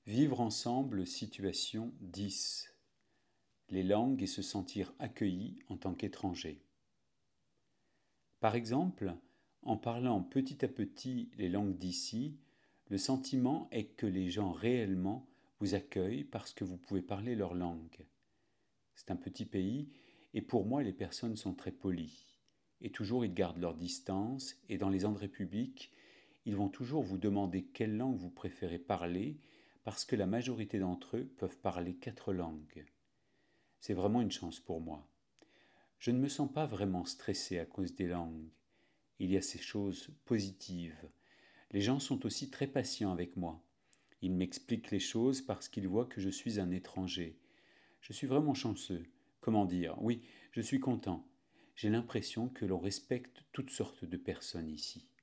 Vivre ensemble, situation 10. Les langues et se sentir accueilli en tant qu'étranger. Par exemple, en parlant petit à petit les langues d'ici, le sentiment est que les gens réellement vous accueillent parce que vous pouvez parler leur langue. C'est un petit pays et pour moi les personnes sont très polies. Et toujours ils gardent leur distance et dans les endroits publics, ils vont toujours vous demander quelle langue vous préférez parler parce que la majorité d'entre eux peuvent parler 4 langues. C'est vraiment une chance pour moi. Je ne me sens pas vraiment stressé à cause des langues. Il y a ces choses positives. Les gens sont aussi très patients avec moi. Ils m'expliquent les choses parce qu'ils voient que je suis un étranger. Je suis vraiment chanceux. Comment dire? Oui, je suis content. J'ai l'impression que l'on respecte toutes sortes de personnes ici.